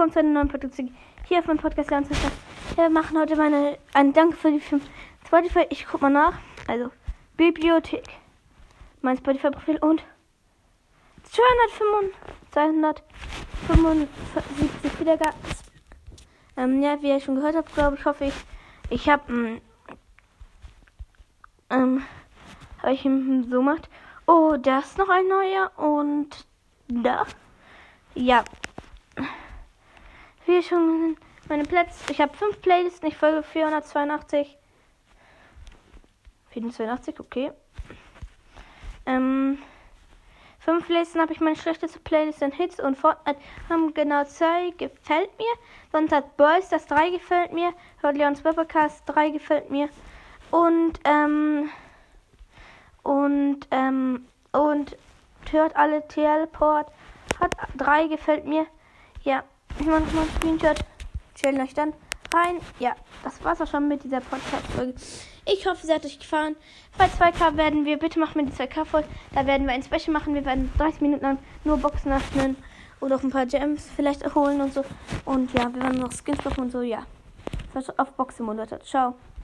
willkommen zu einer neuen Podcast hier auf meinem Podcast. Wir machen heute einen Dank für die 5 Spotify. Ich guck mal nach. Also, Bibliothek. Mein Spotify-Profil und 275 Wiedergaben. Ja, wie ihr schon gehört habt, glaube ich, hoffe ich habe habe ich so gemacht. Oh, da ist noch ein neuer und da. Ja. Hier schon meine Plätze. Ich habe 5 Playlists, ich folge 482. 482, okay. 5 Listen habe ich meine schlechteste Playlist in Hits und Fortnite haben genau 2 gefällt mir. Sonst hat Boys das 3 gefällt mir. Hört Leons Podcast 3 gefällt mir. Und hört alle Teleport hat 3 gefällt mir. Ja, ich mache nochmal einen Screenshot. Stellen euch dann rein. Ja, das war's auch schon mit dieser Podcast-Folge. Ich hoffe, sie hat euch gefallen. Bei 2K werden wir, bitte machen wir die 2K voll. Da werden wir ein Special machen. Wir werden 30 Minuten lang nur Boxen öffnen. Oder auch ein paar Gems vielleicht holen und so. Und ja, wir werden noch Skins bekommen und so, ja. Das war's auf Boxen, Leute. Ciao.